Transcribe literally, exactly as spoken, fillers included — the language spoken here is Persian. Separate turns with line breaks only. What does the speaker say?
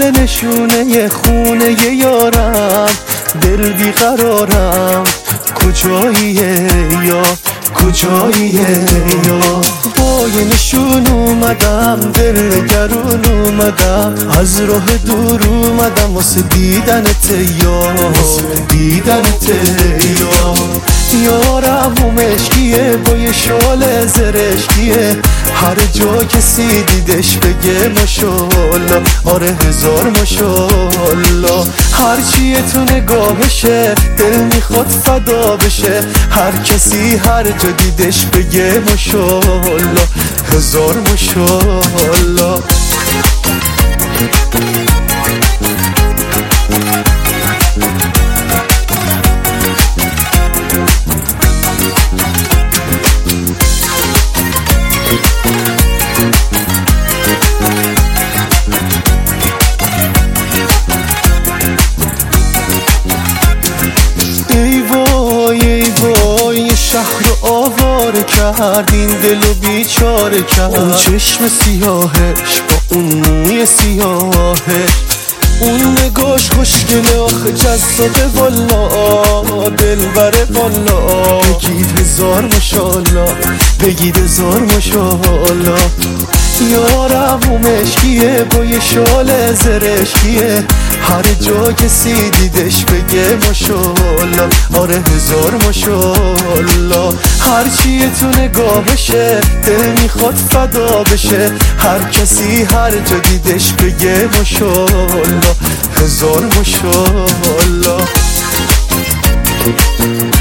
نشونه خونه یارم، دل بیقرارم کجاییه یا کجاییه یا با یه نشون اومدم، دل نگرون اومدم، از راه دور اومدم واسه دیدنت یا دیدنت یا یارم و مشکیه با یه شال زرشکیه، هر جا کسی دیدش بگه ماشاءالله، آره هزار ماشاءالله. هر چیه تو نگاهشه دل میخواد فدا بشه، هر کسی هر جا دیدش بگه ماشاءالله، هزار ماشاءالله. شهر رو آواره کرد، این دل رو بیچاره کرد، اون چشم سیاهش با اون موی سیاهش، اون نگاش خوشگله آخه جذابه والا، دل بره والا، بگید هزار ماشاءالله، بگید هزار ماشاءالله. یارم و مشکیه با یه شال زرشکیه، هر جا کسی دیدش بگه ماشاءالله، آره هزار ماشاءالله. هر چیه تو نگاهشه دل میخواد فدا بشه، هر کسی هر جا دیدش بگه ماشاءالله، هزار ماشاءالله.